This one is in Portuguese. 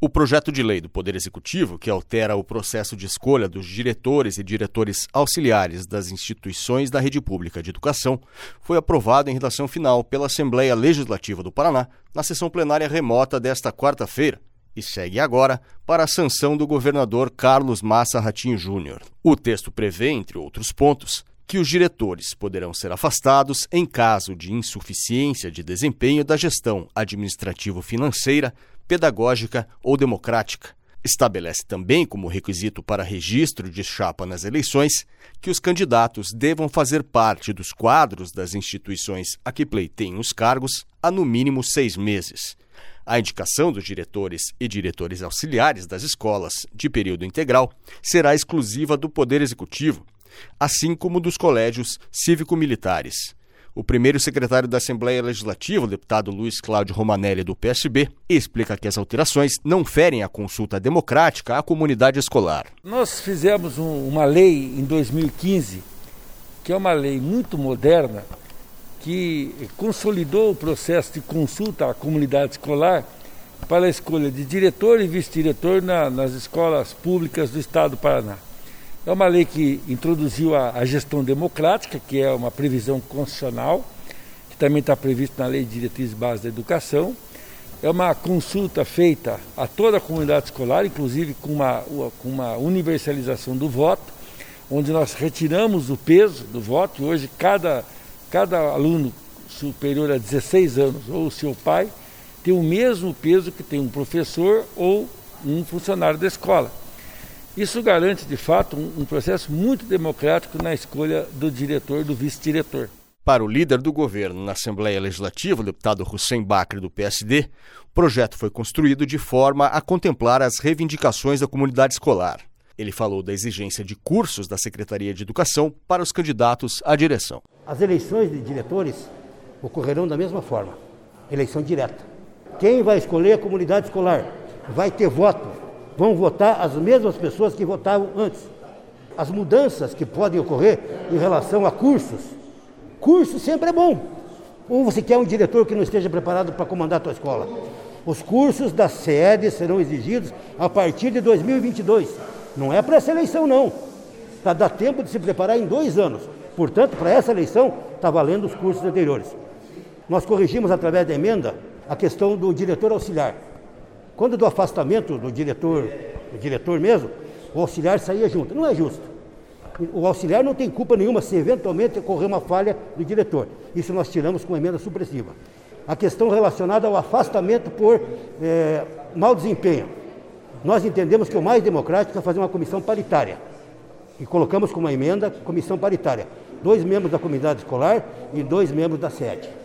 O projeto de lei do Poder Executivo, que altera o processo de escolha dos diretores e diretores auxiliares das instituições da rede pública de educação, foi aprovado em redação final pela Assembleia Legislativa do Paraná na sessão plenária remota desta quarta-feira e segue agora para a sanção do governador Carlos Massa Ratinho Júnior. O texto prevê, entre outros pontos, que os diretores poderão ser afastados em caso de insuficiência de desempenho da gestão administrativo-financeira, pedagógica ou democrática. Estabelece também como requisito para registro de chapa nas eleições que os candidatos devam fazer parte dos quadros das instituições a que pleiteiem os cargos há no mínimo 6 meses. A indicação dos diretores e diretores auxiliares das escolas de período integral será exclusiva do Poder Executivo, assim como dos colégios cívico-militares. O primeiro secretário da Assembleia Legislativa, o deputado Luiz Cláudio Romanelli, do PSB, explica que as alterações não ferem a consulta democrática à comunidade escolar. Nós fizemos uma lei em 2015, que é uma lei muito moderna, que consolidou o processo de consulta à comunidade escolar para a escolha de diretor e vice-diretor nas escolas públicas do Estado do Paraná. É uma lei que introduziu a gestão democrática, que é uma previsão constitucional, que também está previsto na Lei de Diretrizes Básicas da Educação. É uma consulta feita a toda a comunidade escolar, inclusive com uma universalização do voto, onde nós retiramos o peso do voto, e hoje cada aluno superior a 16 anos ou seu pai tem o mesmo peso que tem um professor ou um funcionário da escola. Isso garante, de fato, um processo muito democrático na escolha do diretor e do vice-diretor. Para o líder do governo na Assembleia Legislativa, o deputado Hussein Bacri, do PSD, o projeto foi construído de forma a contemplar as reivindicações da comunidade escolar. Ele falou da exigência de cursos da Secretaria de Educação para os candidatos à direção. As eleições de diretores ocorrerão da mesma forma, eleição direta. Quem vai escolher a comunidade escolar vai ter voto. Vão votar as mesmas pessoas que votavam antes. As mudanças que podem ocorrer em relação a cursos. Curso sempre é bom. Ou você quer um diretor que não esteja preparado para comandar a tua escola. Os cursos da SED serão exigidos a partir de 2022. Não é para essa eleição, não. Para dar tempo de se preparar em 2 anos. Portanto, para essa eleição, está valendo os cursos anteriores. Nós corrigimos, através da emenda, a questão do diretor auxiliar. Quando do afastamento do diretor mesmo, o auxiliar saía junto. Não é justo. O auxiliar não tem culpa nenhuma se eventualmente ocorrer uma falha do diretor. Isso nós tiramos com emenda supressiva. A questão relacionada ao afastamento por mau desempenho. Nós entendemos que o mais democrático é fazer uma comissão paritária. E colocamos como emenda comissão paritária. 2 membros da comunidade escolar e 2 membros da SED.